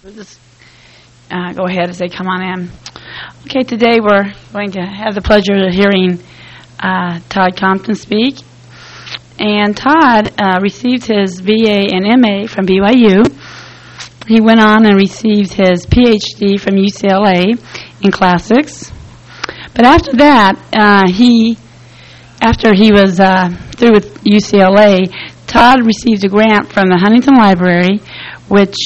We'll just go ahead as they come on in. Okay, today we're going to have the pleasure of hearing Todd Compton speak. And Todd received his BA and MA from BYU. He went on and received his PhD from UCLA in classics. But after that, after he was through with UCLA, Todd received a grant from the Huntington Library, which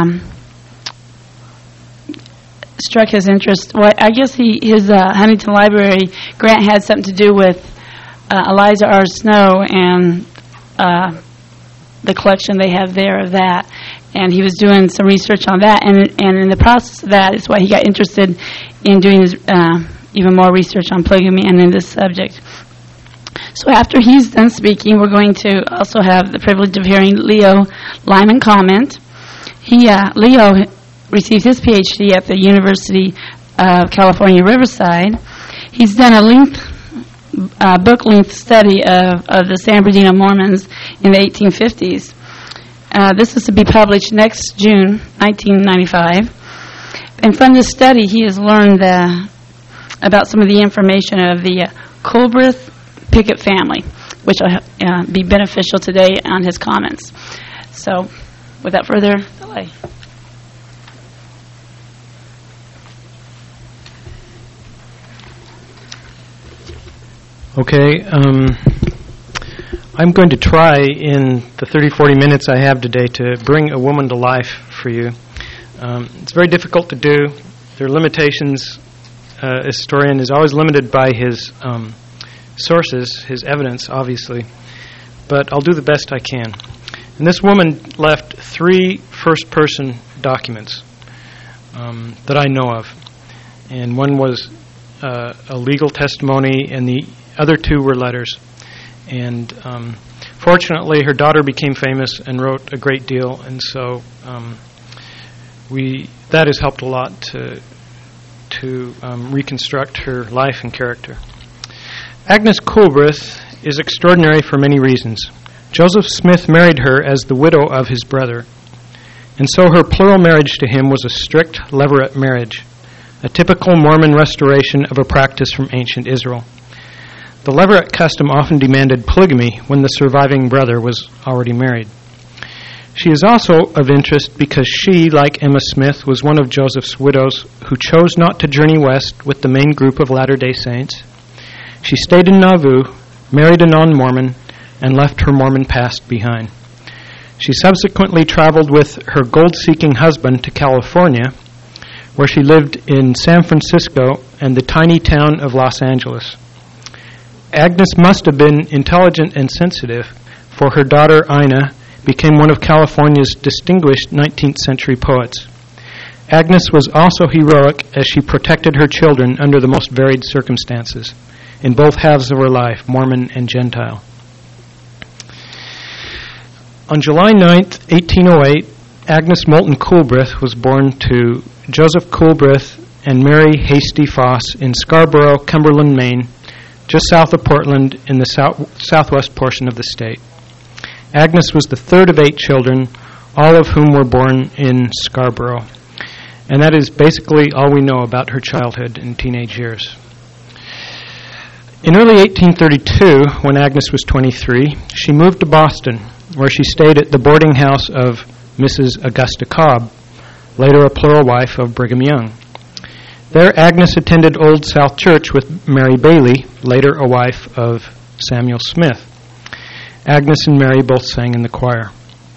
struck his interest. Well, I guess his Huntington Library grant had something to do with Eliza R. Snow and the collection they have there of that. And he was doing some research on that, and in the process of that is why he got interested in doing even more research on polygamy and in this subject. So after he's done speaking, we're going to also have the privilege of hearing Leo Lyman comment. Leo received his PhD at the University of California, Riverside. He's done a book-length study of the San Bernardino Mormons in the 1850s. This is to be published next June, 1995. And from this study, he has learned about some of the information of the Culbreth Pickett family, which will be beneficial today on his comments. So, without further delay. Okay, I'm going to try in the 30-40 minutes I have today to bring a woman to life for you. It's very difficult to do. There are limitations. A historian is always limited by his sources, his evidence, obviously. But I'll do the best I can. And this woman left 3 first-person documents that I know of. And one was a legal testimony, and the other 2 were letters. And fortunately, her daughter became famous and wrote a great deal, and so that has helped a lot to reconstruct her life and character. Agnes Culbreth is extraordinary for many reasons. Joseph Smith married her as the widow of his brother, and so her plural marriage to him was a strict levirate marriage, a typical Mormon restoration of a practice from ancient Israel. The levirate custom often demanded polygamy when the surviving brother was already married. She is also of interest because she, like Emma Smith, was one of Joseph's widows who chose not to journey west with the main group of Latter-day Saints. She stayed in Nauvoo, married a non-Mormon, and left her Mormon past behind. She subsequently traveled with her gold-seeking husband to California, where she lived in San Francisco and the tiny town of Los Angeles. Agnes must have been intelligent and sensitive, for her daughter Ina became one of California's distinguished 19th century poets. Agnes was also heroic as she protected her children under the most varied circumstances, in both halves of her life, Mormon and Gentile. On July 9th, 1808, Agnes Moulton Culbreth was born to Joseph Culbreth and Mary Hasty Foss in Scarborough, Cumberland, Maine, just south of Portland in the southwest portion of the state. Agnes was the third of 8 children, all of whom were born in Scarborough. And that is basically all we know about her childhood and teenage years. In early 1832, when Agnes was 23, she moved to Boston, where she stayed at the boarding house of Mrs. Augusta Cobb, later a plural wife of Brigham Young. There, Agnes attended Old South Church with Mary Bailey, later a wife of Samuel Smith. Agnes and Mary both sang in the choir.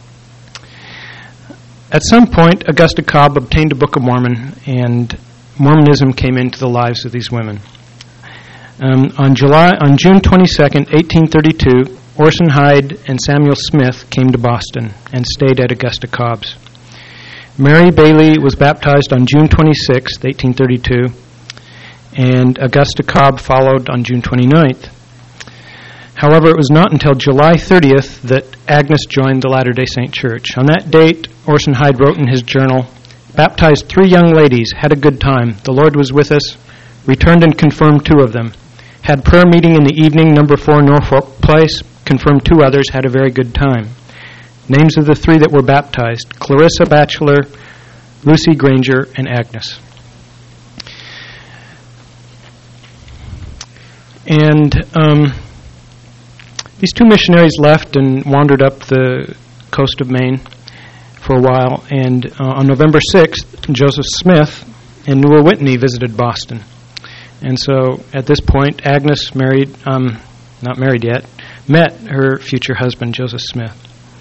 At some point, Augusta Cobb obtained a Book of Mormon, and Mormonism came into the lives of these women. On June 22, 1832, Orson Hyde and Samuel Smith came to Boston and stayed at Augusta Cobb's. Mary Bailey was baptized on June 26, 1832, and Augusta Cobb followed on June 29th. However, it was not until July 30th that Agnes joined the Latter-day Saint Church. On that date, Orson Hyde wrote in his journal, "Baptized 3 young ladies, had a good time. The Lord was with us, returned and confirmed 2 of them. Had prayer meeting in the evening, number 4 Norfolk Place, confirmed 2 others, had a very good time. Names of the 3 that were baptized: Clarissa Batchelor, Lucy, Granger, and Agnes. And these two missionaries left and wandered up the coast of Maine for a while. And on November 6th, Joseph Smith and Newell Whitney visited Boston. And so at this point, Agnes married, not married yet, met her future husband, Joseph Smith.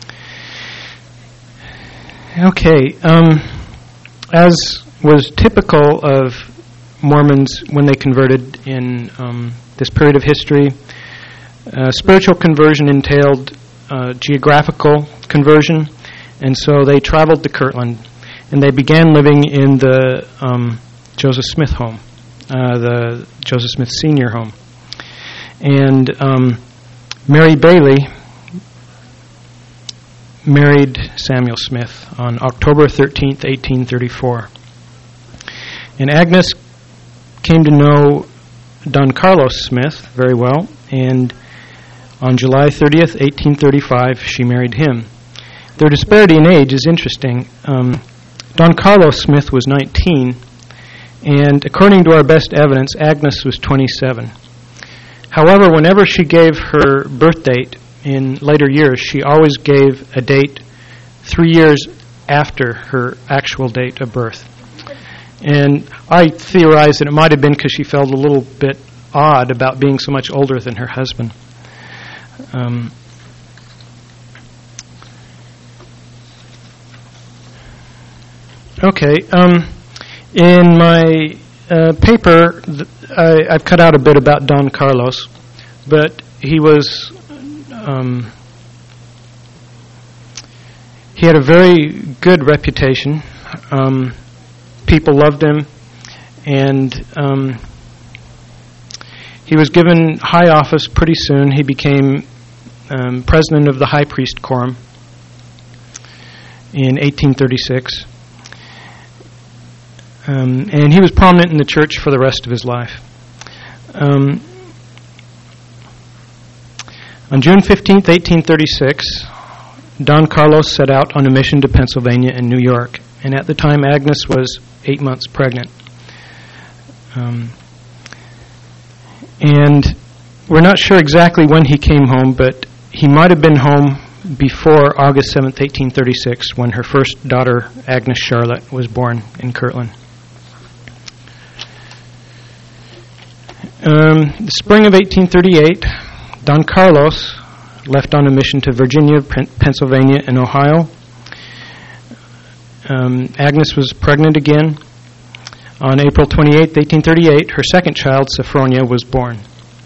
Okay, as was typical of Mormons when they converted in this period of history, spiritual conversion entailed geographical conversion, and so they traveled to Kirtland, and they began living in the Joseph Smith home, the Joseph Smith Sr. home. And Mary Bailey married Samuel Smith on October 13th, 1834. And Agnes came to know Don Carlos Smith very well, and on July 30th, 1835, she married him. Their disparity in age is interesting. Don Carlos Smith was 19, and according to our best evidence, Agnes was 27. However, whenever she gave her birth date in later years, she always gave a date 3 years after her actual date of birth. And I theorize that it might have been because she felt a little bit odd about being so much older than her husband. In my paper, I've cut out a bit about Don Carlos, but he was he had a very good reputation. People loved him, and he was given high office pretty soon. He became president of the High Priest Quorum in 1836. And he was prominent in the church for the rest of his life. On June 15th, 1836, Don Carlos set out on a mission to Pennsylvania and New York. And at the time, Agnes was 8 months pregnant. And we're not sure exactly when he came home, but he might have been home before August 7th, 1836, when her first daughter, Agnes Charlotte, was born in Kirtland. The spring of 1838, Don Carlos left on a mission to Virginia, Pennsylvania, and Ohio. Agnes was pregnant again. On April 28, 1838, her second child, Sophronia, was born.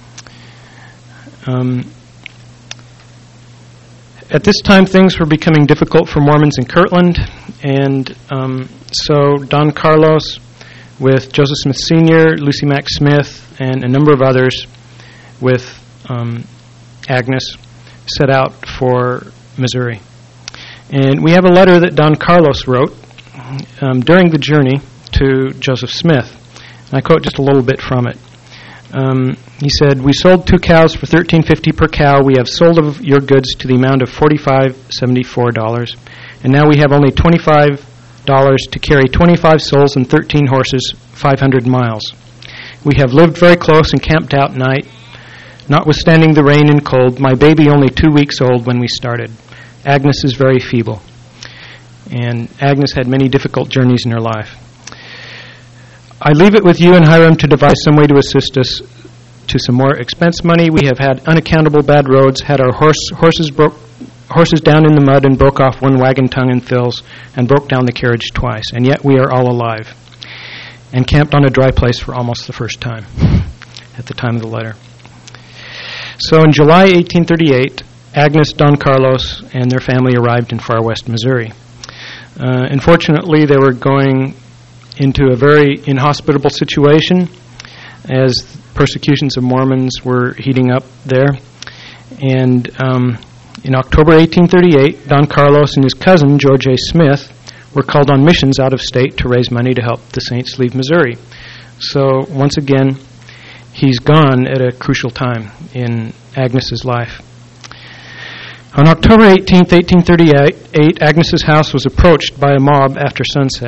At this time, things were becoming difficult for Mormons in Kirtland, and so Don Carlos, with Joseph Smith Sr., Lucy Mack Smith, and a number of others, with Agnes, set out for Missouri. And we have a letter that Don Carlos wrote during the journey to Joseph Smith. And I quote just a little bit from it. He said, "We sold 2 cows for $13.50 per cow. We have sold of your goods to the amount of $45.74. And now we have only $25 to carry 25 souls and 13 horses 500 miles. We have lived very close and camped out night, notwithstanding the rain and cold. My baby only 2 weeks old when we started. Agnes is very feeble." And Agnes had many difficult journeys in her life. "I leave it with you and Hiram to devise some way to assist us to some more expense money. We have had unaccountable bad roads, had our horses down in the mud and broke off one wagon tongue in thills and broke down the carriage twice, and yet we are all alive, and camped on a dry place for almost the first time," at the time of the letter. So in July 1838, Agnes, Don Carlos, and their family arrived in far west Missouri. Unfortunately, they were going into a very inhospitable situation as persecutions of Mormons were heating up there. And in October 1838, Don Carlos and his cousin, George A. Smith, were called on missions out of state to raise money to help the saints leave Missouri. So once again, he's gone at a crucial time in Agnes's life. On October 18th, 1838, Agnes's house was approached by a mob after sunset.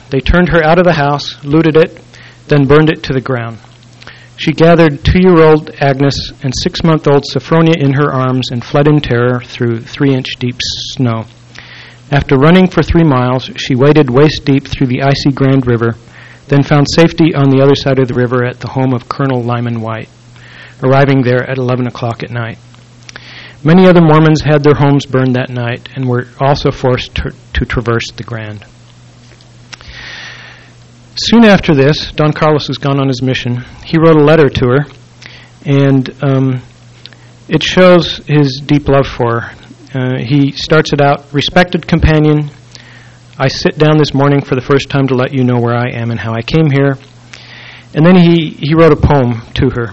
They turned her out of the house, looted it, then burned it to the ground. She gathered 2-year-old Agnes and 6-month-old Sophronia in her arms and fled in terror through 3-inch deep snow. After running for 3 miles, she waded waist-deep through the icy Grand River, then found safety on the other side of the river at the home of Colonel Lyman White, arriving there at 11 o'clock at night. Many other Mormons had their homes burned that night and were also forced to traverse the Grand. Soon after this, Don Carlos has gone on his mission. He wrote a letter to her, and it shows his deep love for her. He starts it out, "Respected companion, I sit down this morning for the first time to let you know where I am and how I came here." And then he wrote a poem to her.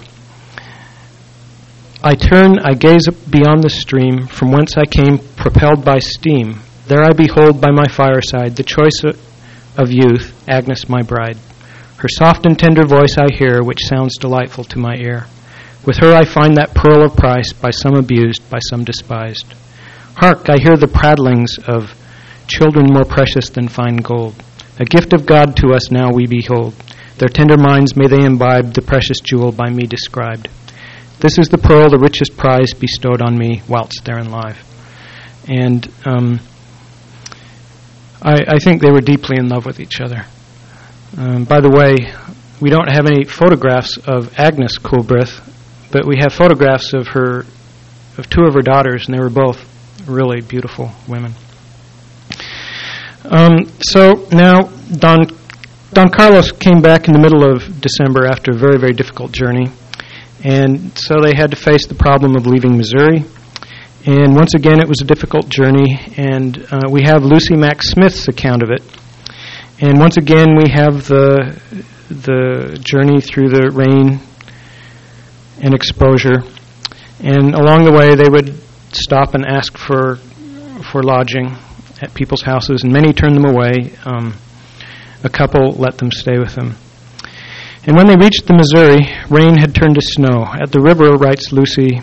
"I turn, I gaze beyond the stream, from whence I came propelled by steam. There I behold by my fireside the choice of youth, Agnes my bride. Her soft and tender voice I hear, which sounds delightful to my ear. With her I find that pearl of price, by some abused, by some despised. Hark, I hear the prattlings of children more precious than fine gold. A gift of God to us now we behold. Their tender minds may they imbibe the precious jewel by me described. This is the pearl, the richest prize bestowed on me whilst therein live." And I think they were deeply in love with each other. By the way, we don't have any photographs of Agnes Coolbrith, but we have photographs of 2 of her daughters, and they were both really beautiful women. So now Don Carlos came back in the middle of December after a very, very difficult journey, and so they had to face the problem of leaving Missouri. And once again, it was a difficult journey, and we have Lucy Mack Smith's account of it. And once again, we have the journey through the rain and exposure. And along the way, they would stop and ask for lodging at people's houses, and many turned them away. A couple let them stay with them. And when they reached the Missouri, rain had turned to snow. At the river, writes Lucy,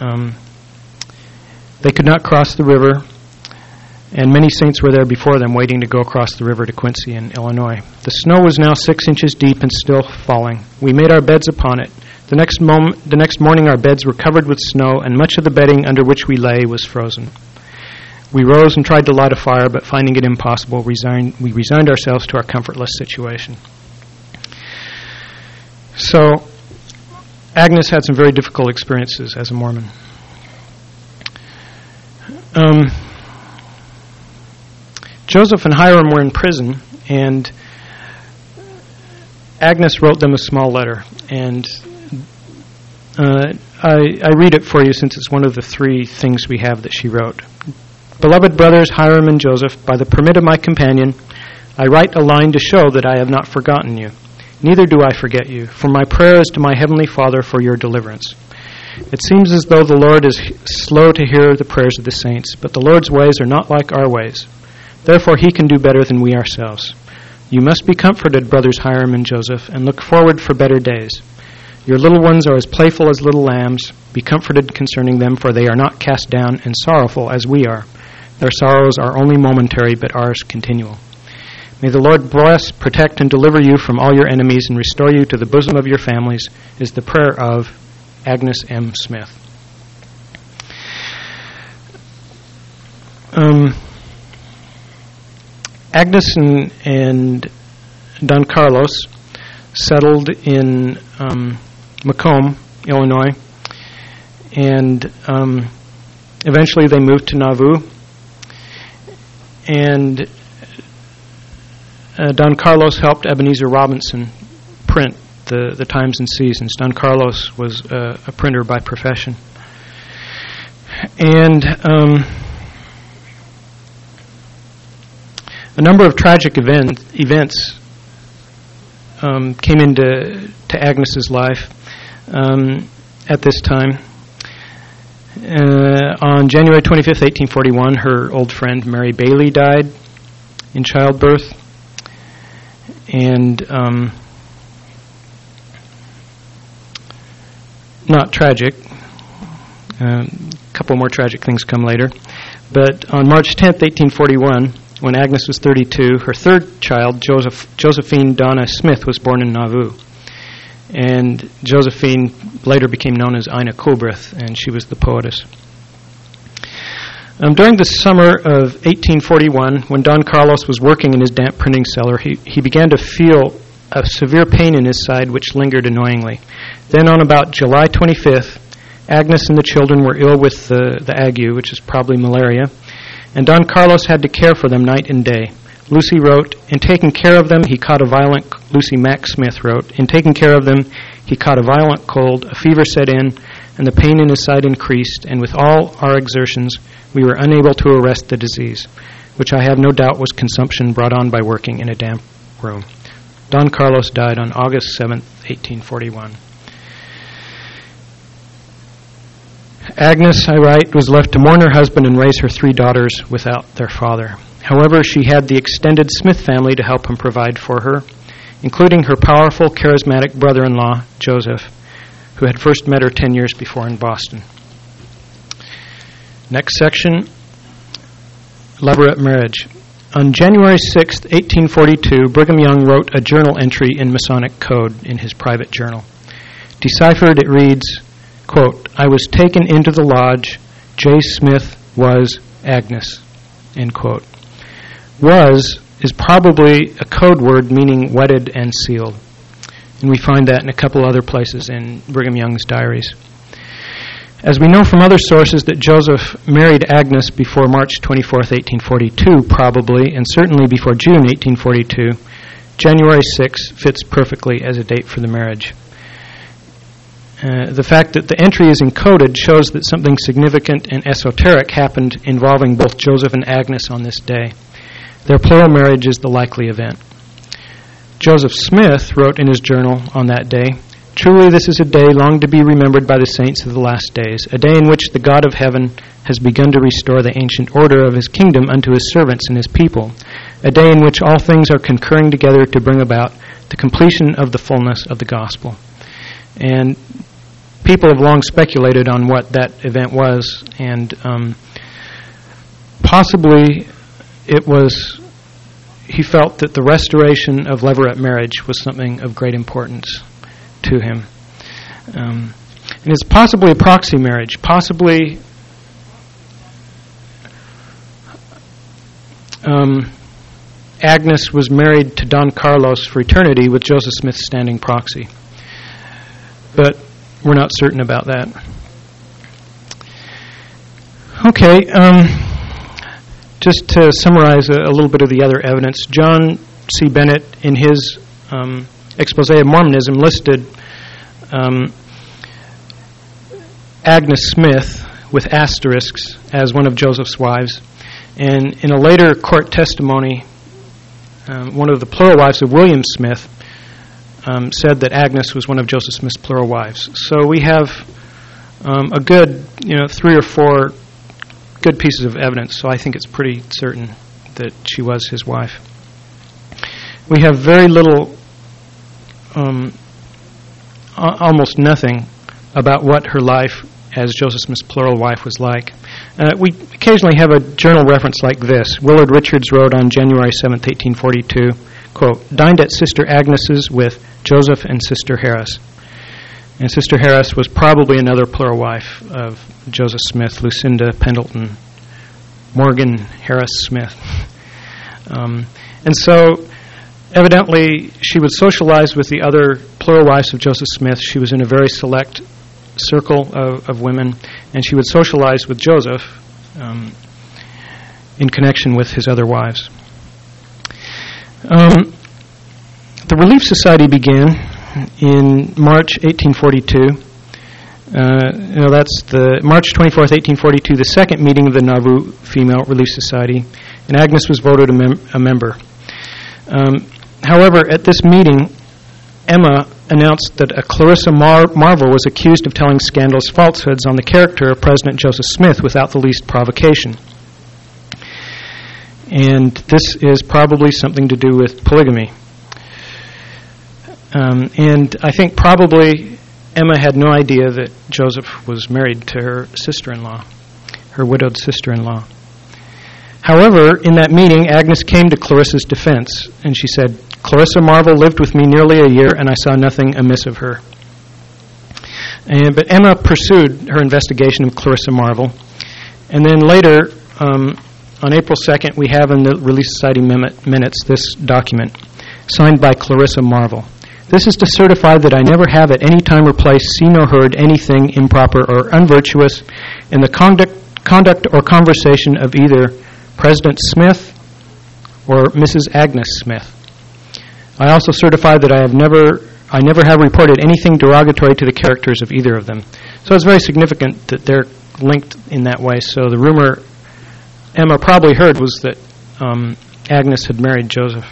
they could not cross the river, and many saints were there before them waiting to go across the river to Quincy in Illinois. The snow was now 6 inches deep and still falling. We made our beds upon it. The next morning our beds were covered with snow, and much of the bedding under which we lay was frozen. We rose and tried to light a fire, but finding it impossible, we resigned ourselves to our comfortless situation. So Agnes had some very difficult experiences as a Mormon. Joseph and Hiram were in prison, and Agnes wrote them a small letter. And I read it for you since it's one of the 3 things we have that she wrote. "Beloved brothers Hiram and Joseph, by the permit of my companion, I write a line to show that I have not forgotten you. Neither do I forget you, for my prayer is to my heavenly Father for your deliverance. It seems as though the Lord is slow to hear the prayers of the saints, but the Lord's ways are not like our ways. Therefore he can do better than we ourselves. You must be comforted, brothers Hiram and Joseph, and look forward for better days. Your little ones are as playful as little lambs. Be comforted concerning them, for they are not cast down and sorrowful as we are. Their sorrows are only momentary, but ours continual. May the Lord bless, protect, and deliver you from all your enemies and restore you to the bosom of your families, is the prayer of Agnes M. Smith." Agnes and Don Carlos settled in Macomb, Illinois, and eventually they moved to Nauvoo. And Don Carlos helped Ebenezer Robinson print the Times and Seasons. Don Carlos was a printer by profession. And a number of tragic events came into Agnes's life at this time. On January 25th, 1841, her old friend Mary Bailey died in childbirth. And not tragic. A couple more tragic things come later. But on March 10th, 1841, when Agnes was 32, her third child, Josephine Donna Smith, was born in Nauvoo. And Josephine later became known as Ina Coolbrith, and she was the poetess. During the summer of 1841, when Don Carlos was working in his damp printing cellar, he began to feel a severe pain in his side which lingered annoyingly. Then on about July 25th, Agnes and the children were ill with the ague, which is probably malaria, and Don Carlos had to care for them night and day. Lucy wrote, "In taking care of them, he caught a violent," Lucy Mack Smith wrote, "In taking care of them, he caught a violent cold, a fever set in, and the pain in his side increased, and with all our exertions, we were unable to arrest the disease, which I have no doubt was consumption brought on by working in a damp room." Don Carlos died on August 7th, 1841. Agnes, I write, was left to mourn her husband and raise her 3 daughters without their father. However, she had the extended Smith family to help him provide for her, including her powerful, charismatic brother-in-law, Joseph, who had first met her 10 years before in Boston. Next section, Levirate marriage. On January 6, 1842, Brigham Young wrote a journal entry in Masonic code in his private journal. Deciphered, it reads, quote, "I was taken into the lodge. J. Smith was Agnes," end quote. Was is probably a code word meaning wedded and sealed. And we find that in a couple other places in Brigham Young's diaries. As we know from other sources that Joseph married Agnes before March 24, 1842, probably, and certainly before June 1842, January 6 fits perfectly as a date for the marriage. The fact that the entry is encoded shows that something significant and esoteric happened involving both Joseph and Agnes on this day. Their plural marriage is the likely event. Joseph Smith wrote in his journal on that day, "Truly this is a day long to be remembered by the saints of the last days, a day in which the God of heaven has begun to restore the ancient order of his kingdom unto his servants and his people, a day in which all things are concurring together to bring about the completion of the fullness of the gospel." And people have long speculated on what that event was, and possibly it was, he felt that the restoration of Levirate marriage was something of great importance to him. And it's possibly a proxy marriage, possibly Agnes was married to Don Carlos for eternity with Joseph Smith standing proxy. But we're not certain about that. Okay, just to summarize a little bit of the other evidence, John C. Bennett, in his expose of Mormonism, listed Agnes Smith with asterisks as one of Joseph's wives. And in a later court testimony, one of the plural wives of William Smith said that Agnes was one of Joseph Smith's plural wives. So we have a good, 3 or 4 good pieces of evidence. So I think it's pretty certain that she was his wife. We have very little, almost nothing, about what her life as Joseph Smith's plural wife was like. We occasionally have a journal reference like this. Willard Richards wrote on January 7th, 1842, quote, "Dined at Sister Agnes's with Joseph and Sister Harris." And Sister Harris was probably another plural wife of Joseph Smith, Lucinda Pendleton, Morgan Harris Smith. And so evidently she would socialize with the other plural wives of Joseph Smith. She was in a very select circle of women, and she would socialize with Joseph in connection with his other wives. The Relief Society began in March 1842. That's the March 24th, 1842, the second meeting of the Nauvoo Female Relief Society, and Agnes was voted a member. However, at this meeting, Emma announced that a Clarissa Marvel was accused of telling scandalous falsehoods on the character of President Joseph Smith without the least provocation. And this is probably something to do with polygamy. And I think probably Emma had no idea that Joseph was married to her sister-in-law, her widowed sister-in-law. However, in that meeting, Agnes came to Clarissa's defense, and she said, "Clarissa Marvel lived with me nearly a year, and I saw nothing amiss of her." But Emma pursued her investigation of Clarissa Marvel, and then later, on April 2nd, we have in the Relief Society minutes this document, signed by Clarissa Marvel. "This is to certify that I never have at any time or place seen or heard anything improper or unvirtuous in the conduct or conversation of either President Smith or Mrs. Agnes Smith. I also certify that I never have reported anything derogatory to the characters of either of them." So it's very significant that they're linked in that way. So the rumor Emma probably heard was that Agnes had married Joseph.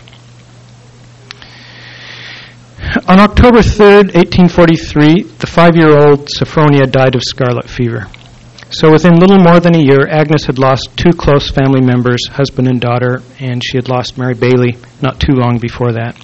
On October 3rd, 1843, the 5-year-old Sophronia died of scarlet fever. So within little more than a year, Agnes had lost 2 close family members, husband and daughter, and she had lost Mary Bailey not too long before that.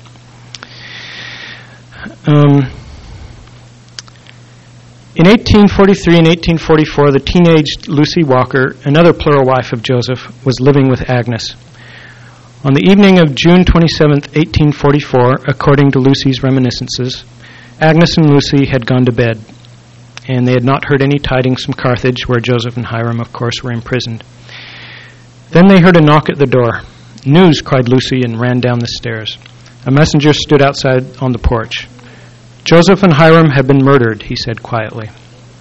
In 1843 and 1844, the teenaged Lucy Walker, another plural wife of Joseph, was living with Agnes. On the evening of June 27, 1844, according to Lucy's reminiscences, Agnes and Lucy had gone to bed, and they had not heard any tidings from Carthage, where Joseph and Hiram, of course, were imprisoned. Then they heard a knock at the door. "News!" cried Lucy, and ran down the stairs. A messenger stood outside on the porch. "Joseph and Hiram have been murdered," he said quietly.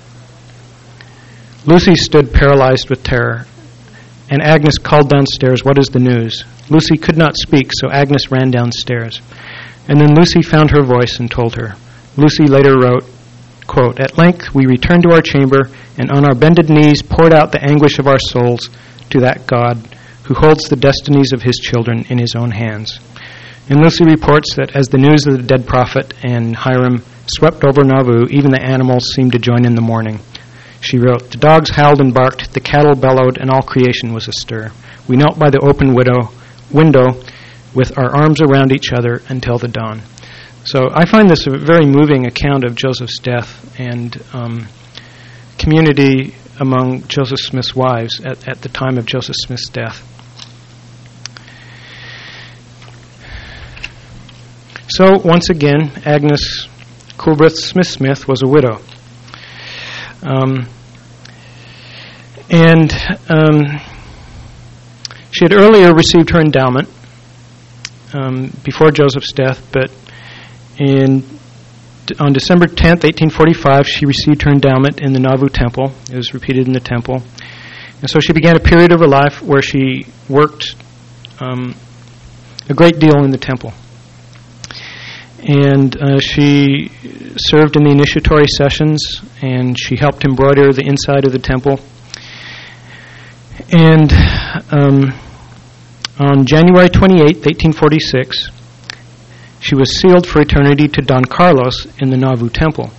Lucy stood paralyzed with terror, and Agnes called downstairs, "What is the news?" Lucy could not speak, so Agnes ran downstairs. And then Lucy found her voice and told her. Lucy later wrote, quote, "At length we returned to our chamber, and on our bended knees poured out the anguish of our souls to that God who holds the destinies of his children in his own hands." And Lucy reports that as the news of the dead prophet and Hiram swept over Nauvoo, even the animals seemed to join in the mourning. She wrote, "The dogs howled and barked, the cattle bellowed, and all creation was astir. We knelt by the open window with our arms around each other until the dawn." So I find this a very moving account of Joseph's death and community among Joseph Smith's wives at the time of Joseph Smith's death. So, once again, Agnes Coolbrith Smith was a widow. She had earlier received her endowment before Joseph's death, but on December 10th, 1845, she received her endowment in the Nauvoo Temple. It was repeated in the temple. And so she began a period of her life where she worked a great deal in the temple. And she served in the initiatory sessions, and she helped embroider the inside of the temple. And on January 28, 1846, she was sealed for eternity to Don Carlos in the Nauvoo Temple.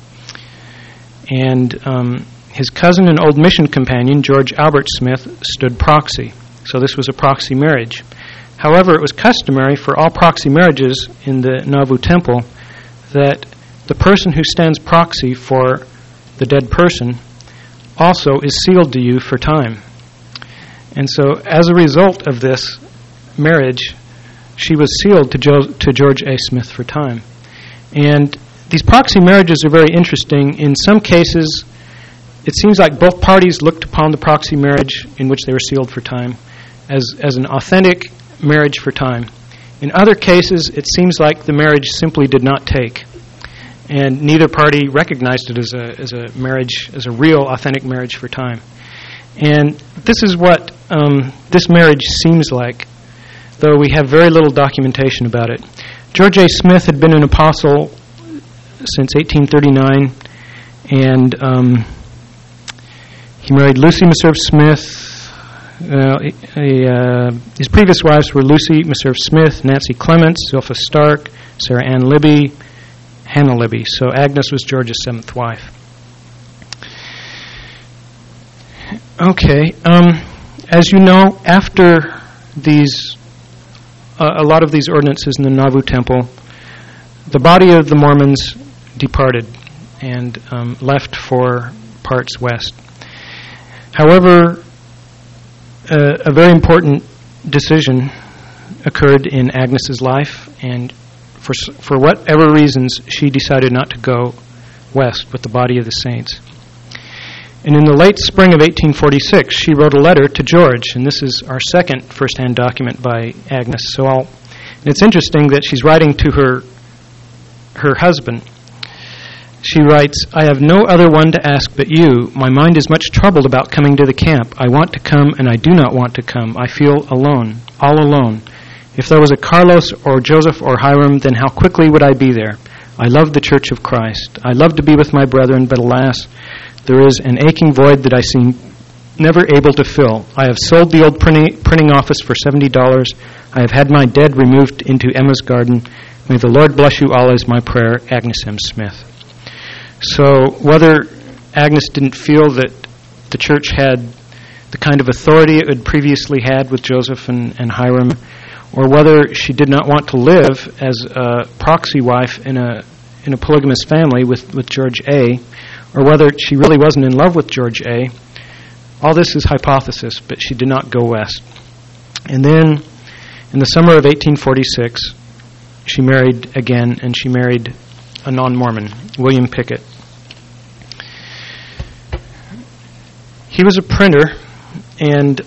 And his cousin and old mission companion, George Albert Smith, stood proxy. So this was a proxy marriage. However, it was customary for all proxy marriages in the Nauvoo Temple that the person who stands proxy for the dead person also is sealed to you for time. And so as a result of this marriage, she was sealed to George A. Smith for time. And these proxy marriages are very interesting. In some cases, it seems like both parties looked upon the proxy marriage in which they were sealed for time as an authentic marriage for time. In other cases, it seems like the marriage simply did not take, and neither party recognized it as a marriage, as a real, authentic marriage for time. And this is what this marriage seems like, though we have very little documentation about it. George A. Smith had been an apostle since 1839, and he married Lucy Meserve Smith. His previous wives were Lucy Meserve Smith, Nancy Clements, Zilpha Stark, Sarah Ann Libby, Hannah Libby. So Agnes was George's 7th wife. Okay, as you know, after these, a lot of these ordinances in the Nauvoo Temple, the body of the Mormons departed and left for parts west. However, a very important decision occurred in Agnes's life, and for whatever reasons, she decided not to go west with the body of the saints. And in the late spring of 1846, she wrote a letter to George, and this is our second first-hand document by Agnes. And it's interesting that she's writing to her husband. She writes, "I have no other one to ask but you. My mind is much troubled about coming to the camp. I want to come, and I do not want to come. I feel alone, all alone. If there was a Carlos or Joseph or Hiram, then how quickly would I be there? I love the Church of Christ. I love to be with my brethren, but alas, there is an aching void that I seem never able to fill. I have sold the old printing office for $70. I have had my dead removed into Emma's garden. May the Lord bless you all is my prayer, Agnes M. Smith." So whether Agnes didn't feel that the church had the kind of authority it had previously had with Joseph and Hiram, or whether she did not want to live as a proxy wife in a polygamous family with George A., or whether she really wasn't in love with George A., all this is hypothesis, but she did not go west. And then, in the summer of 1846, she married again, and she married a non-Mormon, William Pickett. He was a printer, and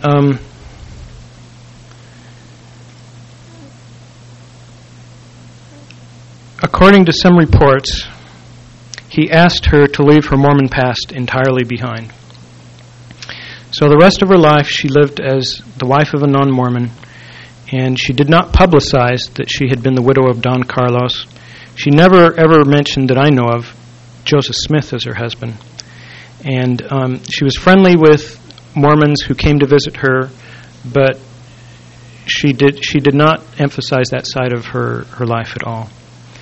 according to some reports, he asked her to leave her Mormon past entirely behind. So the rest of her life she lived as the wife of a non-Mormon, and she did not publicize that she had been the widow of Don Carlos. She never ever mentioned that I know of Joseph Smith as her husband. And she was friendly with Mormons who came to visit her, but she did not emphasize that side of her life at all.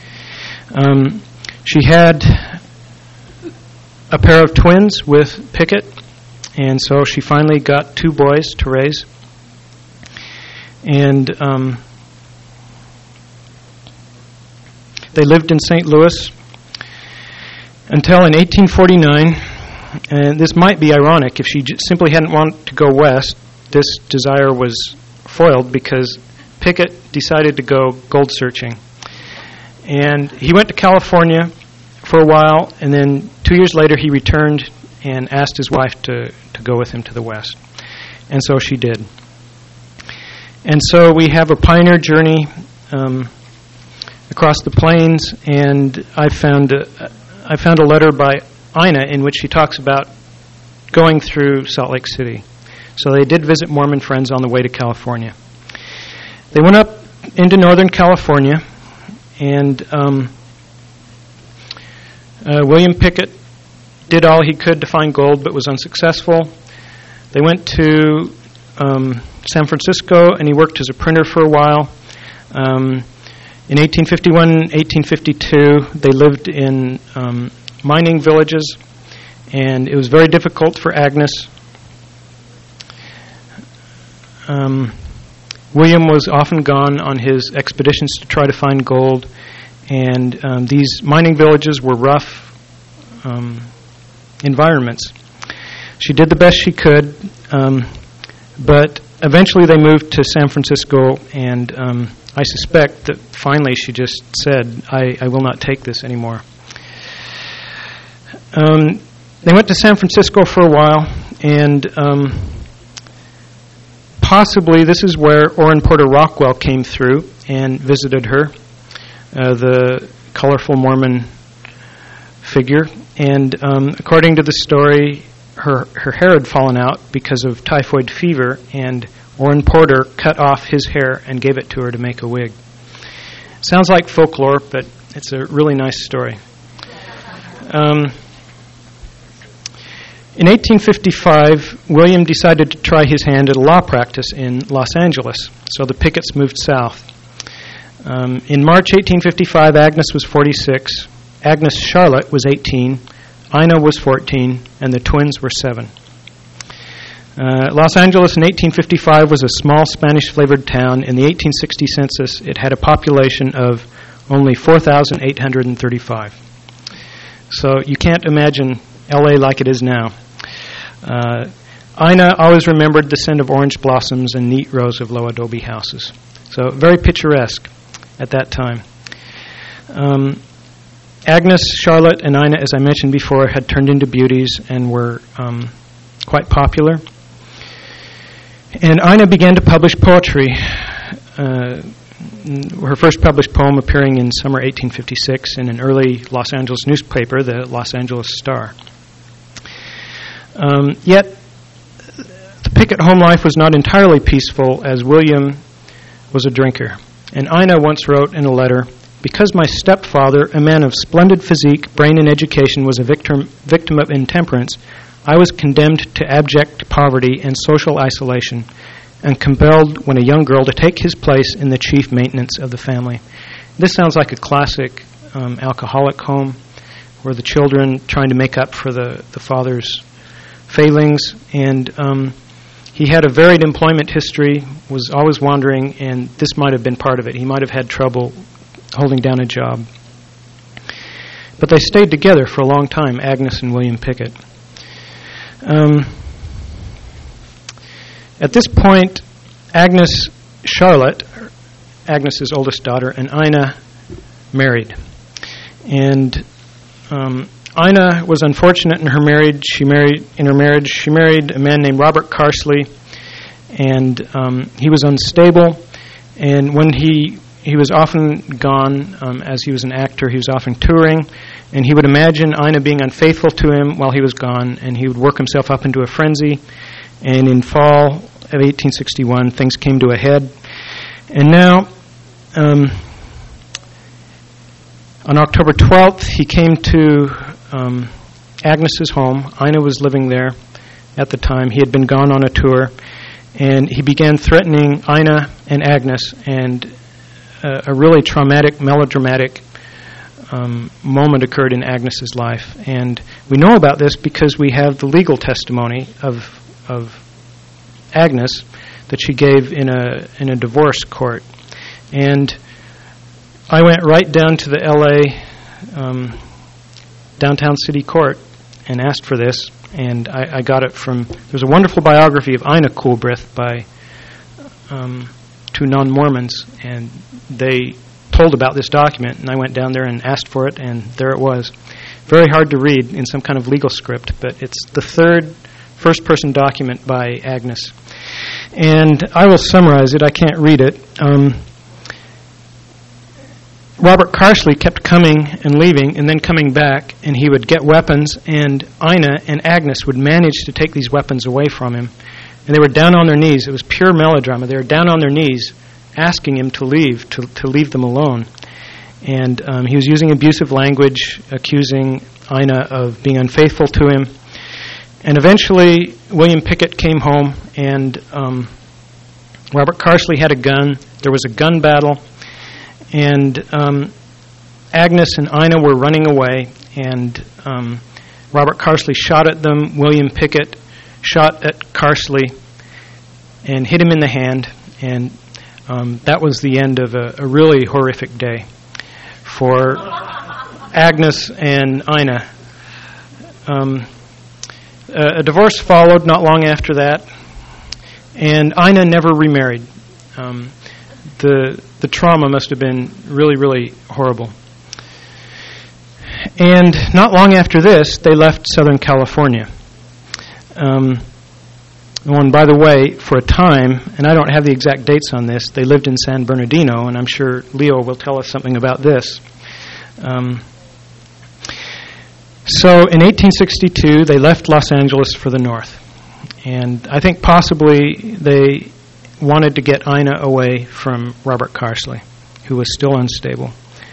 She had a pair of twins with Pickett, and so she finally got 2 boys to raise. And they lived in St. Louis until in 1849, and this might be ironic. If she simply hadn't wanted to go west, this desire was foiled because Pickett decided to go gold searching. And he went to California for a while, and then 2 years later he returned and asked his wife to go with him to the west. And so she did. And so we have a pioneer journey across the plains, and I found a letter by Ina in which she talks about going through Salt Lake City. So they did visit Mormon friends on the way to California. They went up into Northern California, and William Pickett did all he could to find gold but was unsuccessful. They went to San Francisco, and he worked as a printer for a while. In 1851 and 1852, they lived in mining villages, and it was very difficult for Agnes. William was often gone on his expeditions to try to find gold, and these mining villages were rough environments. She did the best she could, but eventually they moved to San Francisco, and I suspect that finally she just said, I will not take this anymore. They went to San Francisco for a while, and possibly this is where Orrin Porter Rockwell came through and visited her, the colorful Mormon figure. And according to the story, her hair had fallen out because of typhoid fever, and Orrin Porter cut off his hair and gave it to her to make a wig. Sounds like folklore, but it's a really nice story. In 1855, William decided to try his hand at a law practice in Los Angeles, so the Picketts moved south. In March 1855, Agnes was 46, Agnes Charlotte was 18, Ina was 14, and the twins were 7. Los Angeles in 1855 was a small Spanish-flavored town. In the 1860 census, it had a population of only 4,835. So you can't imagine L.A. like it is now. Ina always remembered the scent of orange blossoms and neat rows of low adobe houses. So very picturesque at that time. Agnes, Charlotte, and Ina, as I mentioned before, had turned into beauties and were quite popular. And Ina began to publish poetry, her first published poem appearing in summer 1856 in an early Los Angeles newspaper, the Los Angeles Star. Yet, the Pickett home life was not entirely peaceful, as William was a drinker. And Ina once wrote in a letter, "Because my stepfather, a man of splendid physique, brain, and education, was a victim of intemperance, I was condemned to abject poverty and social isolation, and compelled, when a young girl, to take his place in the chief maintenance of the family." This sounds like a classic alcoholic home, where the children trying to make up for the father's failings. And he had a varied employment history, was always wandering, and this might have been part of it. He might have had trouble holding down a job. But they stayed together for a long time, Agnes and William Pickett. At this point, Charlotte, Agnes's oldest daughter, and Ina married. And Ina was unfortunate in her marriage. She married a man named Robert Carsley, and he was unstable. And when he was often gone, as he was an actor, he was often touring, and he would imagine Ina being unfaithful to him while he was gone, and he would work himself up into a frenzy. And in fall of 1861, things came to a head. And now, on October 12th, he came to Agnes's home. Ina was living there at the time. He had been gone on a tour, and he began threatening Ina and Agnes, and a really traumatic, melodramatic moment occurred in Agnes's life. And we know about this because we have the legal testimony of Agnes that she gave in a divorce court. And I went right down to the L.A. Downtown City Court and asked for this, and I got it from, there's a wonderful biography of Ina Coolbrith by two non-Mormons, and they told about this document, and I went down there and asked for it, and there it was. Very hard to read in some kind of legal script, but it's the third first-person document by Agnes. And I will summarize it. I can't read it. Robert Carsley kept coming and leaving and then coming back, and he would get weapons, and Ina and Agnes would manage to take these weapons away from him. And they were down on their knees. It was pure melodrama. They were down on their knees asking him to leave, to leave them alone. And he was using abusive language, accusing Ina of being unfaithful to him. And eventually, William Pickett came home, and Robert Carsley had a gun. There was a gun battle, and Agnes and Ina were running away, and Robert Carsley shot at them. William Pickett shot at Carsley and hit him in the hand, and that was the end of a really horrific day for Agnes and Ina. A divorce followed not long after that, and Ina never remarried. The trauma must have been really, really horrible. And not long after this, they left Southern California. And by the way, for a time, and I don't have the exact dates on this, they lived in San Bernardino, and I'm sure Leo will tell us something about this. So in 1862, they left Los Angeles for the north. And I think possibly they wanted to get Ina away from Robert Carsley, who was still unstable.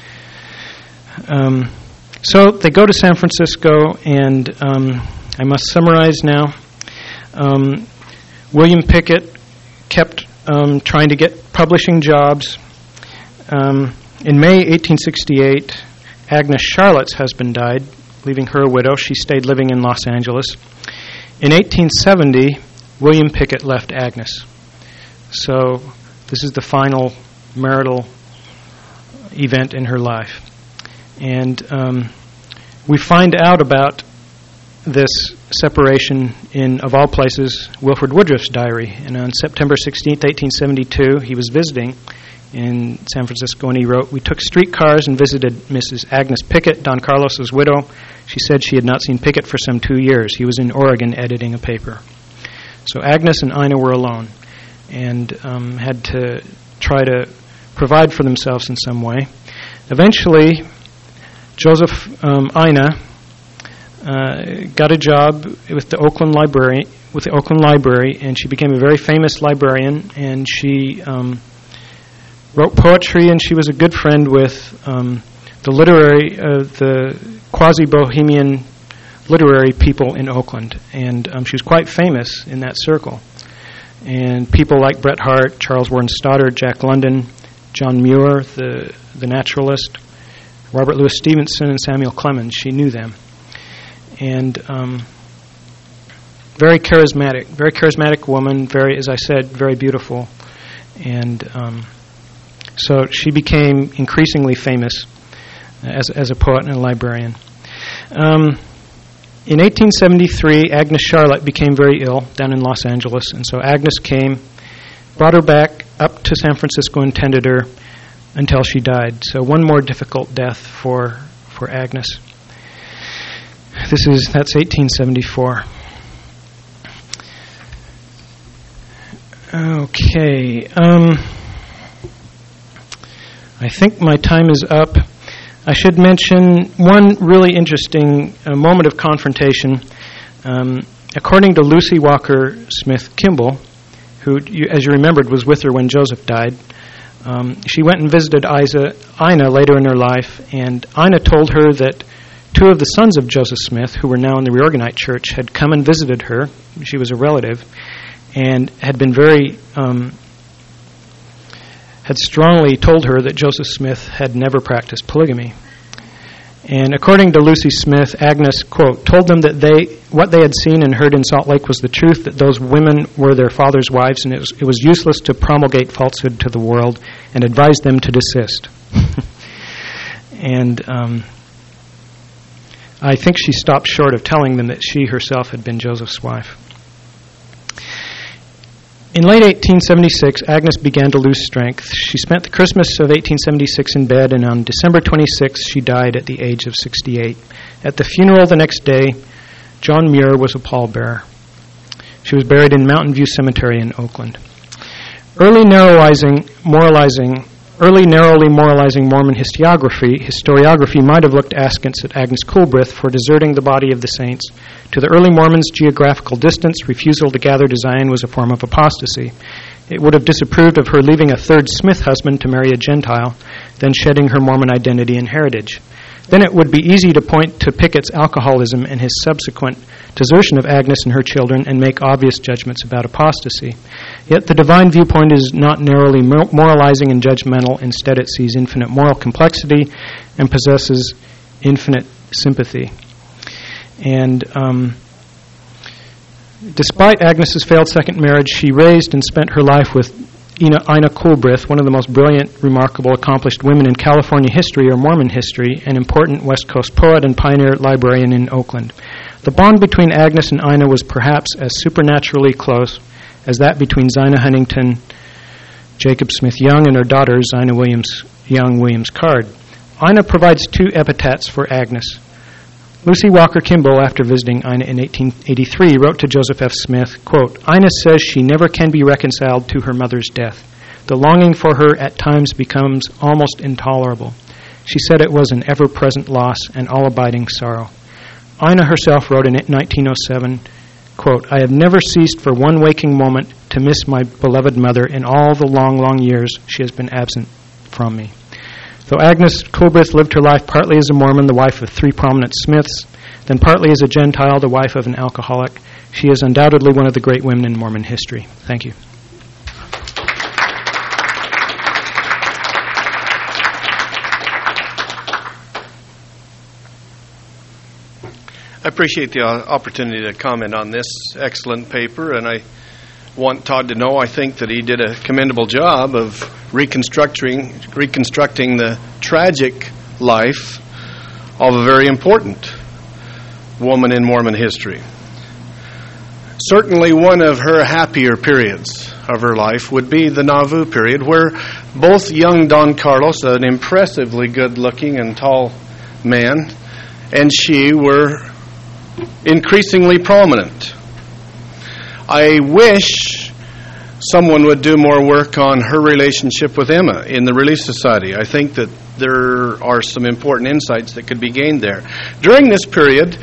So they go to San Francisco, and I must summarize now. William Pickett kept trying to get publishing jobs. In May 1868, Agnes Charlotte's husband died, leaving her a widow. She stayed living in Los Angeles. In 1870, William Pickett left Agnes. So this is the final marital event in her life. And we find out about this separation in, of all places, Wilford Woodruff's diary. And on September 16, 1872, he was visiting in San Francisco, and he wrote, "We took streetcars and visited Mrs. Agnes Pickett, Don Carlos's widow. She said she had not seen Pickett for some 2 years. He was in Oregon editing a paper." So Agnes and Ina were alone and had to try to provide for themselves in some way. Eventually, Joseph Ina got a job with the Oakland Library, and she became a very famous librarian, and she wrote poetry, and she was a good friend with the quasi-bohemian literary people in Oakland, and she was quite famous in that circle. And people like Bret Harte, Charles Warren Stoddard, Jack London, John Muir, the naturalist, Robert Louis Stevenson, and Samuel Clemens, she knew them. And very charismatic woman, very, as I said, very beautiful. And so she became increasingly famous as a poet and a librarian. In 1873, Agnes Charlotte became very ill down in Los Angeles, and so Agnes came, brought her back up to San Francisco, and tended her until she died. So one more difficult death for Agnes. That's 1874. Okay. I think my time is up. I should mention one really interesting moment of confrontation. According to Lucy Walker Smith Kimball, who, as you remembered, was with her when Joseph died, she went and visited Ina later in her life, and Ina told her that 2 of the sons of Joseph Smith, who were now in the Reorganite Church, had come and visited her. She was a relative, and had been had strongly told her that Joseph Smith had never practiced polygamy. And according to Lucy Smith, Agnes, quote, told them that what they had seen and heard in Salt Lake was the truth, that those women were their father's wives, and it was useless to promulgate falsehood to the world, and advised them to desist. And I think she stopped short of telling them that she herself had been Joseph's wife. In late 1876, Agnes began to lose strength. She spent the Christmas of 1876 in bed, and on December 26, she died at the age of 68. At the funeral the next day, John Muir was a pallbearer. She was buried in Mountain View Cemetery in Oakland. Early narrowly moralizing Mormon historiography might have looked askance at Agnes Coolbrith for deserting the body of the saints. To the early Mormons, geographical distance, refusal to gather to Zion was a form of apostasy. It would have disapproved of her leaving a third Smith husband to marry a Gentile, then shedding her Mormon identity and heritage. Then it would be easy to point to Pickett's alcoholism and his subsequent desertion of Agnes and her children and make obvious judgments about apostasy. Yet the divine viewpoint is not narrowly moralizing and judgmental. Instead, it sees infinite moral complexity and possesses infinite sympathy. And despite Agnes's failed second marriage, she raised and spent her life with Ina Coolbrith, one of the most brilliant, remarkable, accomplished women in California history or Mormon history, an important West Coast poet and pioneer librarian in Oakland. The bond between Agnes and Ina was perhaps as supernaturally close as that between Zina Huntington, Jacob Smith Young, and her daughter, Zina Williams Card. Ina provides 2 epitaphs for Agnes. Lucy Walker Kimball, after visiting Ina in 1883, wrote to Joseph F. Smith, quote, Ina says she never can be reconciled to her mother's death. The longing for her at times becomes almost intolerable. She said it was an ever-present loss and all-abiding sorrow. Ina herself wrote in 1907, quote, I have never ceased for one waking moment to miss my beloved mother in all the long, long years she has been absent from me. Though Agnes Coolbrith lived her life partly as a Mormon, the wife of 3 prominent Smiths, then partly as a Gentile, the wife of an alcoholic, she is undoubtedly one of the great women in Mormon history. Thank you. I appreciate the opportunity to comment on this excellent paper, and I want Todd to know I think that he did a commendable job of reconstructing the tragic life of a very important woman in Mormon history. Certainly one of her happier periods of her life would be the Nauvoo period, where both young Don Carlos, an impressively good-looking and tall man, and she were increasingly prominent. I wish someone would do more work on her relationship with Emma in the Relief Society. I think that there are some important insights that could be gained there. During this period,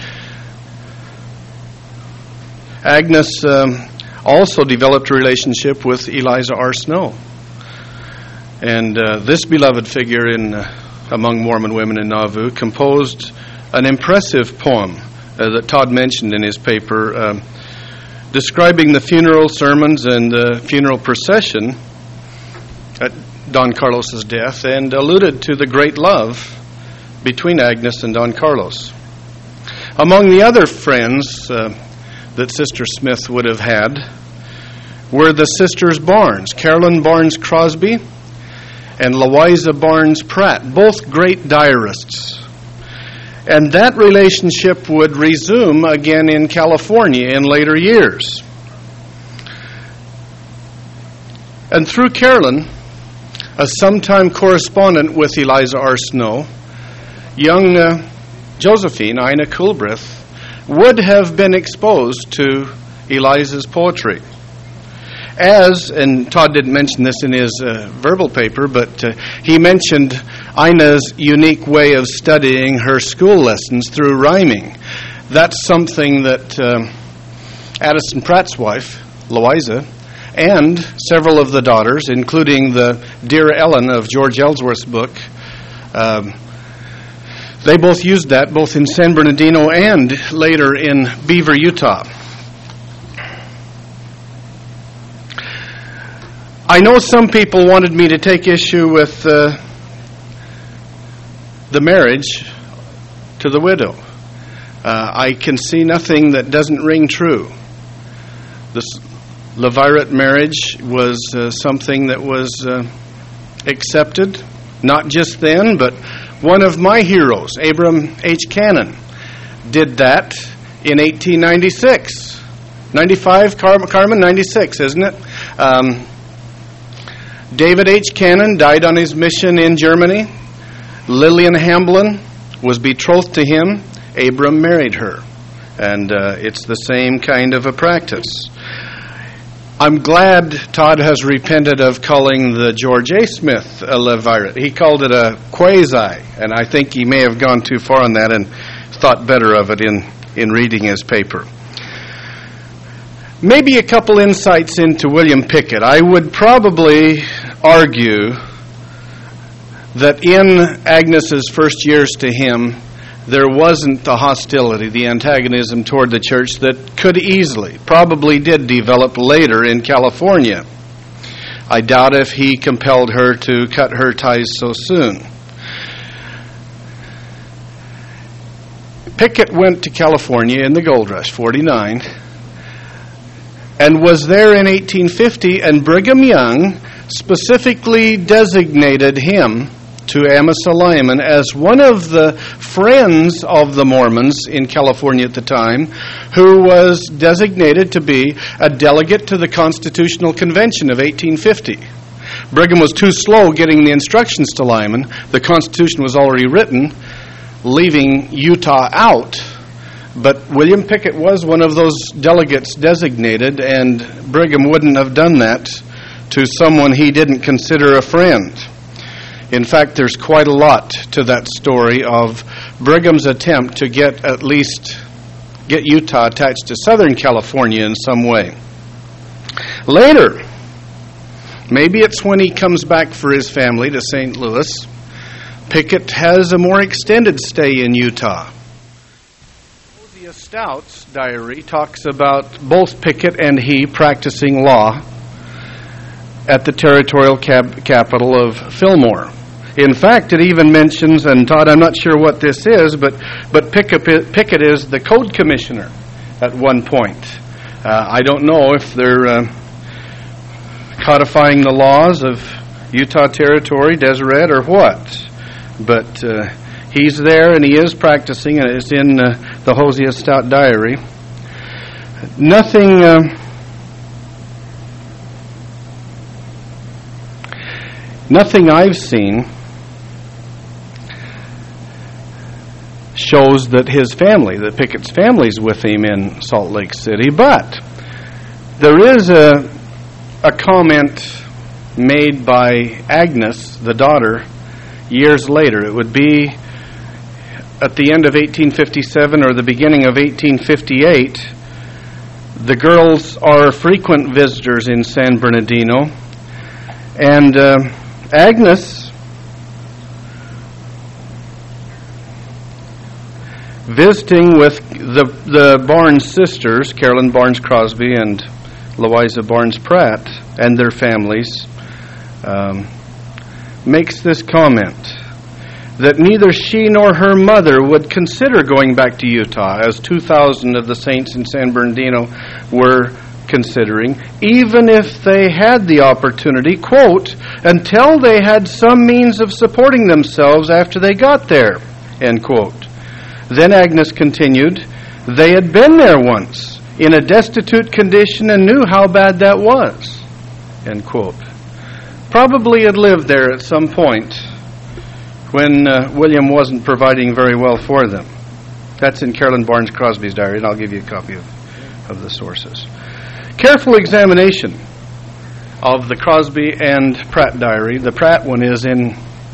Agnes also developed a relationship with Eliza R. Snow. And this beloved figure among Mormon women in Nauvoo composed an impressive poem that Todd mentioned in his paper, describing the funeral sermons and the funeral procession at Don Carlos's death, and alluded to the great love between Agnes and Don Carlos. Among the other friends that Sister Smith would have had were the Sisters Barnes, Carolyn Barnes Crosby and Louisa Barnes Pratt, both great diarists. And that relationship would resume again in California in later years. And through Carolyn, a sometime correspondent with Eliza R. Snow, young Josephine, Ina Coolbrith, would have been exposed to Eliza's poetry. And Todd didn't mention this in his verbal paper, but he mentioned Ina's unique way of studying her school lessons through rhyming. That's something that Addison Pratt's wife, Louisa, and several of the daughters, including the Dear Ellen of George Ellsworth's book, they both used that, both in San Bernardino and later in Beaver, Utah. I know some people wanted me to take issue with the marriage to the widow. I can see nothing that doesn't ring true. This Levirate marriage was something that was accepted, not just then, but one of my heroes, Abram H. Cannon, did that in 1896. 95, Carmen, 96, isn't it? David H. Cannon died on his mission in Germany. Lillian Hamblin was betrothed to him. Abram married her. And it's the same kind of a practice. I'm glad Todd has repented of calling the George A. Smith a levirate. He called it a quasi, and I think he may have gone too far on that and thought better of it in reading his paper. Maybe a couple insights into William Pickett. I would probably argue that in Agnes's first years to him, there wasn't the hostility, the antagonism toward the church that could easily, probably did develop later in California. I doubt if he compelled her to cut her ties so soon. Pickett went to California in the Gold Rush, 49, and was there in 1850, and Brigham Young specifically designated him to Amos Lyman as one of the friends of the Mormons in California at the time, who was designated to be a delegate to the Constitutional Convention of 1850. Brigham was too slow getting the instructions to Lyman. The Constitution was already written, leaving Utah out. But William Pickett was one of those delegates designated, and Brigham wouldn't have done that to someone he didn't consider a friend. In fact, there's quite a lot to that story of Brigham's attempt to get Utah attached to Southern California in some way. Later, maybe it's when he comes back for his family to St. Louis, Pickett has a more extended stay in Utah. Hosea Stout's diary talks about both Pickett and he practicing law at the territorial capital of Fillmore. In fact, it even mentions, and Todd, I'm not sure what this is, but Pickett is the code commissioner at one point. I don't know if they're codifying the laws of Utah Territory, Deseret, or what. But he's there and he is practicing, and it's in the Hosea Stout diary. Nothing I've seen shows that his family, that Pickett's family's with him in Salt Lake City, but there is a comment made by Agnes, the daughter, years later. It would be at the end of 1857 or the beginning of 1858. The girls are frequent visitors in San Bernardino, and Agnes visiting with the Barnes sisters, Carolyn Barnes Crosby and Louisa Barnes Pratt, and their families, makes this comment that neither she nor her mother would consider going back to Utah, as 2,000 of the saints in San Bernardino were considering, even if they had the opportunity, quote, until they had some means of supporting themselves after they got there, end quote. Then Agnes continued, they had been there once in a destitute condition and knew how bad that was, end quote. Probably had lived there at some point when William wasn't providing very well for them. That's in Carolyn Barnes Crosby's diary, and I'll give you a copy of the sources. Careful examination of the Crosby and Pratt diary. The Pratt one is in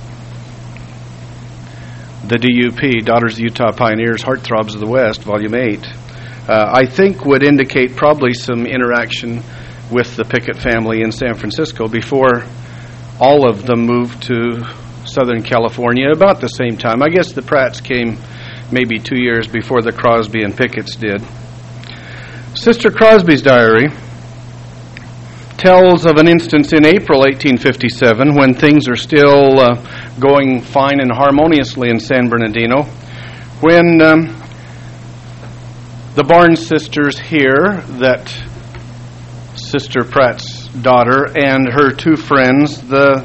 the DUP, Daughters of the Utah Pioneers, Heartthrobs of the West, Volume 8. I think would indicate probably some interaction with the Pickett family in San Francisco before all of them moved to Southern California about the same time. I guess the Pratts came maybe 2 years before the Crosby and Picketts did. Sister Crosby's diary tells of an instance in April 1857 when things are still going fine and harmoniously in San Bernardino, when the Barnes sisters hear that Sister Pratt's daughter and her two friends, the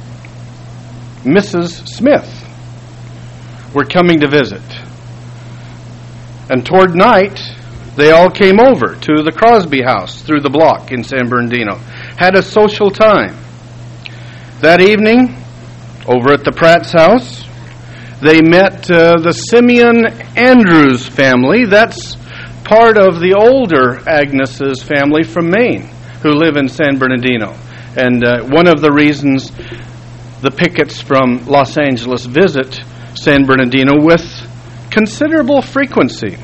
Mrs. Smith, were coming to visit. And toward night, they all came over to the Crosby house through the block in San Bernardino, had a social time. That evening, over at the Pratt's house, they met the Simeon Andrews family. That's part of the older Agnes's family from Maine, who live in San Bernardino. And one of the reasons the Picketts from Los Angeles visit San Bernardino with considerable frequency.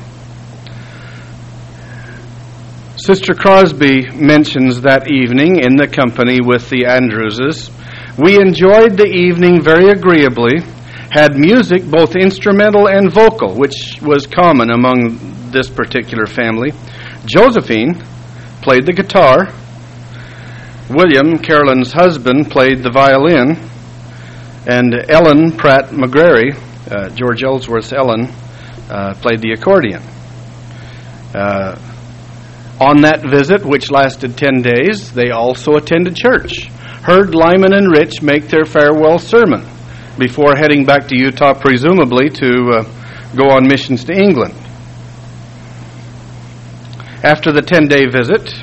Sister Crosby mentions that evening in the company with the Andrewses, we enjoyed the evening very agreeably, had music, both instrumental and vocal, which was common among this particular family. Josephine played the guitar. William, Carolyn's husband, played the violin. And Ellen Pratt McGrary, George Ellsworth's Ellen, played the accordion. On that visit, which lasted 10 days, they also attended church, heard Lyman and Rich make their farewell sermon before heading back to Utah, presumably to go on missions to England. After the 10-day visit,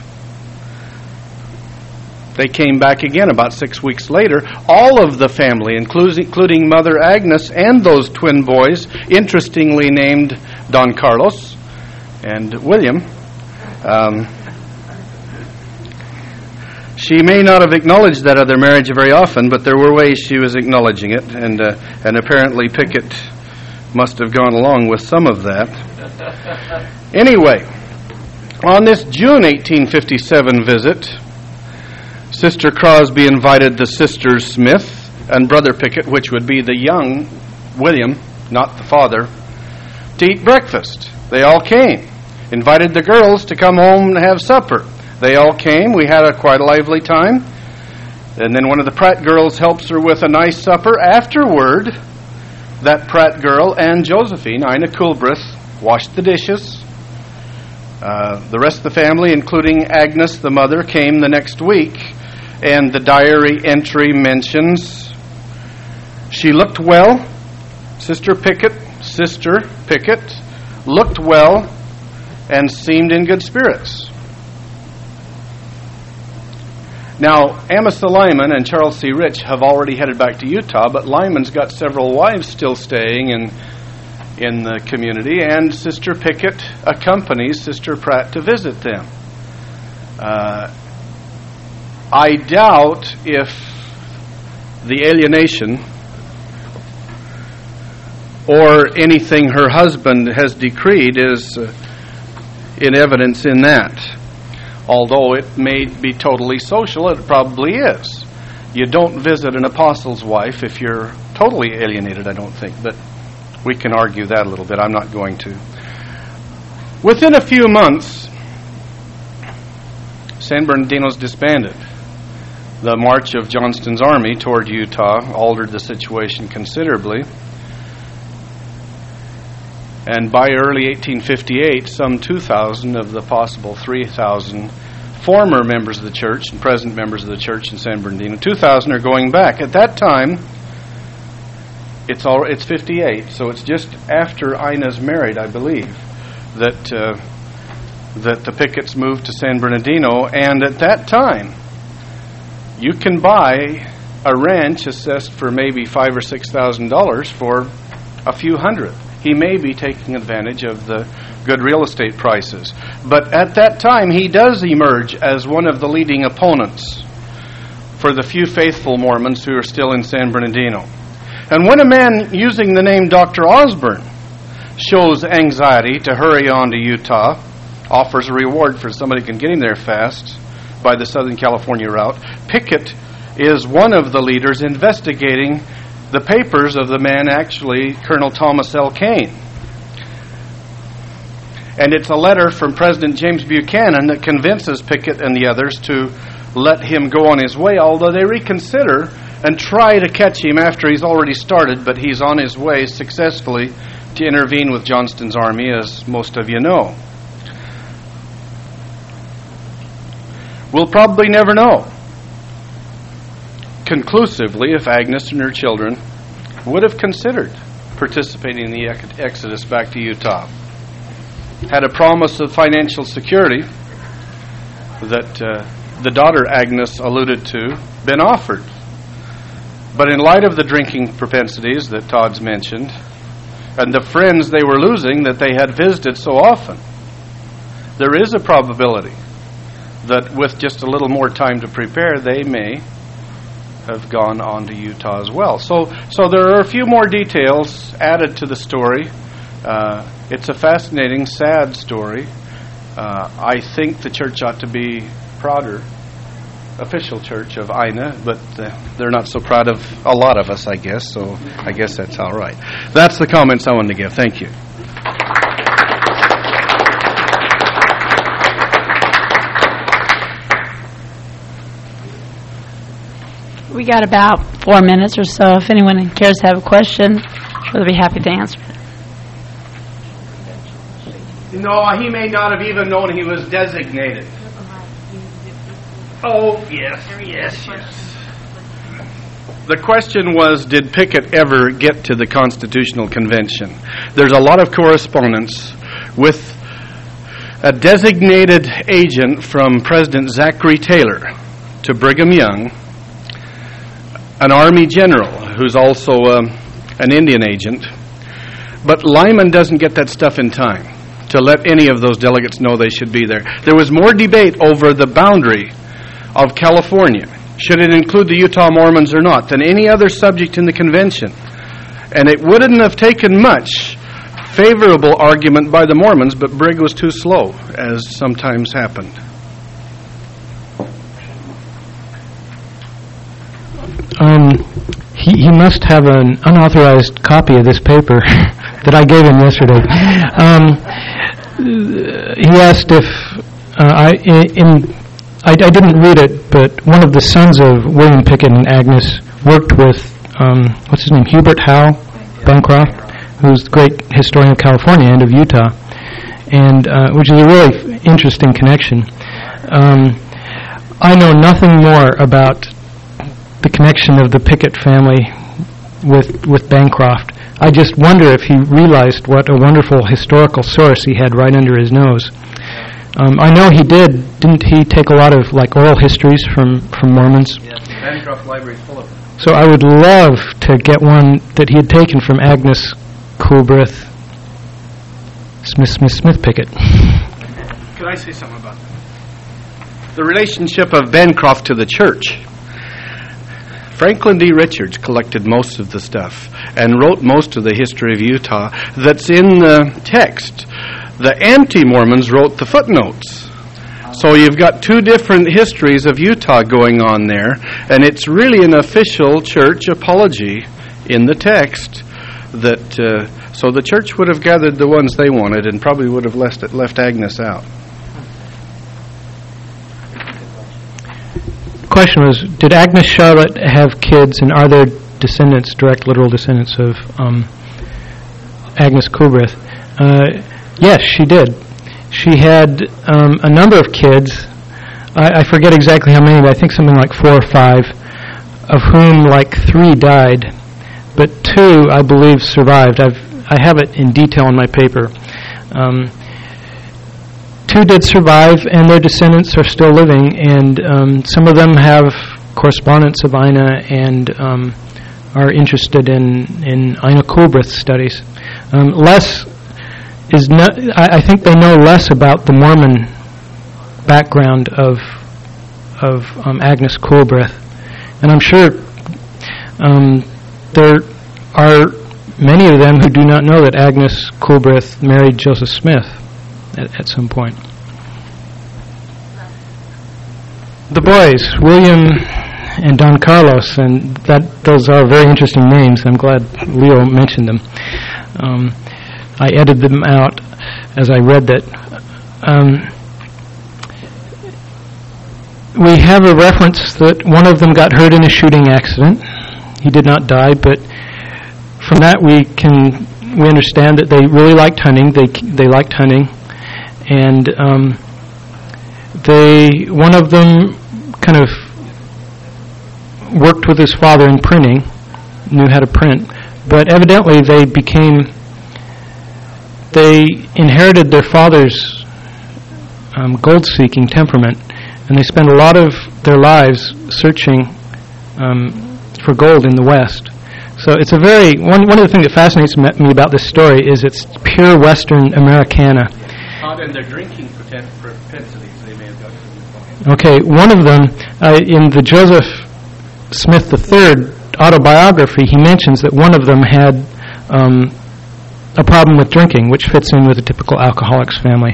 they came back again about 6 weeks later. All of the family, including Mother Agnes and those twin boys, interestingly named Don Carlos and William. She may not have acknowledged that other marriage very often, but there were ways she was acknowledging it, and apparently Pickett must have gone along with some of that. Anyway, on this June 1857 visit, Sister Crosby invited the sisters Smith and Brother Pickett, which would be the young William, not the father, to eat breakfast. They all came. Invited the girls to come home and have supper. They all came. We had quite a lively time. And then one of the Pratt girls helps her with a nice supper. Afterward, that Pratt girl and Josephine, Ina Coolbrith, washed the dishes. The rest of the family, including Agnes, the mother, came the next week. And the diary entry mentions, she looked well. Sister Pickett looked well and seemed in good spirits. Now, Amasa Lyman and Charles C. Rich have already headed back to Utah, but Lyman's got several wives still staying in the community, and Sister Pickett accompanies Sister Pratt to visit them. I doubt if the alienation or anything her husband has decreed is in evidence in that. Although it may be totally social, it probably is. You don't visit an apostle's wife if you're totally alienated, I don't think, but we can argue that a little bit. I'm not going to. Within a few months, San Bernardino's disbanded. The march of Johnston's army toward Utah altered the situation considerably. And by early 1858, some 2,000 of the possible 3,000 former members of the church and present members of the church in San Bernardino, 2,000 are going back. At that time, it's 58, so it's just after Ina's married, I believe, that the Picketts moved to San Bernardino. And at that time, you can buy a ranch assessed for maybe $5,000 or $6,000 for a few hundred. He may be taking advantage of the good real estate prices. But at that time, he does emerge as one of the leading opponents for the few faithful Mormons who are still in San Bernardino. And when a man using the name Dr. Osborne shows anxiety to hurry on to Utah, offers a reward for somebody who can get him there fast by the Southern California route, Pickett is one of the leaders investigating the papers of the man, actually, Colonel Thomas L. Kane. And it's a letter from President James Buchanan that convinces Pickett and the others to let him go on his way, although they reconsider and try to catch him after he's already started, but he's on his way successfully to intervene with Johnston's army, as most of you know. We'll probably never know conclusively if Agnes and her children would have considered participating in the exodus back to Utah. Had a promise of financial security that the daughter Agnes alluded to been offered. But in light of the drinking propensities that Todd's mentioned and the friends they were losing that they had visited so often, there is a probability that with just a little more time to prepare, they may have gone on to Utah as well. So there are a few more details added to the story. It's a fascinating, sad story. I think the church ought to be prouder, official church of Ina, but they're not so proud of a lot of us, I guess, so I guess that's all right. That's the comments I wanted to give. Thank you. We got about 4 minutes or so. If anyone cares to have a question, we'll be happy to answer it. No, he may not have even known he was designated. Oh, yes. The question was, did Pickett ever get to the Constitutional Convention? There's a lot of correspondence with a designated agent from President Zachary Taylor to Brigham Young, an Army general who's also an Indian agent. But Lyman doesn't get that stuff in time to let any of those delegates know they should be there. There was more debate over the boundary of California, should it include the Utah Mormons or not, than any other subject in the convention. And it wouldn't have taken much favorable argument by the Mormons, but Brigg was too slow, as sometimes happened. He must have an unauthorized copy of this paper that I gave him yesterday. He asked if I didn't read it, but one of the sons of William Pickett and Agnes worked with what's his name, Hubert Howe Bancroft, who's the great historian of California and of Utah, and which is a really interesting connection. I know nothing more about the connection of the Pickett family with Bancroft. I just wonder if he realized what a wonderful historical source he had right under his nose. I know he did. Didn't he take a lot of oral histories from Mormons? Yes, the Bancroft Library is full of them. So I would love to get one that he had taken from Agnes Coolbrith Smith Pickett. Could I say something about that? The relationship of Bancroft to the church. Franklin D. Richards collected most of the stuff and wrote most of the history of Utah that's in the text. The anti-Mormons wrote the footnotes. So you've got two different histories of Utah going on there, and it's really an official church apology in the text that so the church would have gathered the ones they wanted and probably would have left Agnes out. The question was, did Agnes Charlotte have kids, and are there descendants, direct literal descendants of Agnes Coolbrith? Yes, she did. She had a number of kids. I forget exactly how many, but I think something like 4 or 5, of whom 3 died, but 2, I believe, survived. I have it in detail in my paper. 2 did survive, and their descendants are still living, and some of them have correspondence of Ina and are interested in Ina Coolbrith studies. I think they know less about the Mormon background of Agnes Coolbrith, and I'm sure there are many of them who do not know that Agnes Coolbrith married Joseph Smith at some point. The boys, William and Don Carlos, and those are very interesting names. I'm glad Leo mentioned them. I edited them out as I read that. We have a reference that one of them got hurt in a shooting accident. He did not die, but from that we understand that they really liked hunting. They liked hunting, and one of them kind of worked with his father in printing, knew how to print, but evidently they inherited their father's gold-seeking temperament, and they spent a lot of their lives searching for gold in the West. So it's one of the things that fascinates me about this story is it's pure Western Americana. And their drinking propensities, they may have got from. Okay, one of them, in the Joseph Smith III autobiography, he mentions that one of them had a problem with drinking, which fits in with a typical alcoholic's family.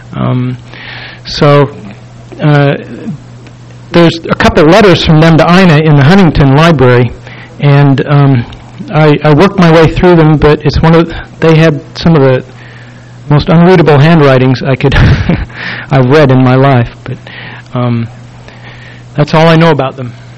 There's a couple of letters from them to Ina in the Huntington Library, and I worked my way through them, but they had some of the most unreadable handwritings I've read in my life, but that's all I know about them.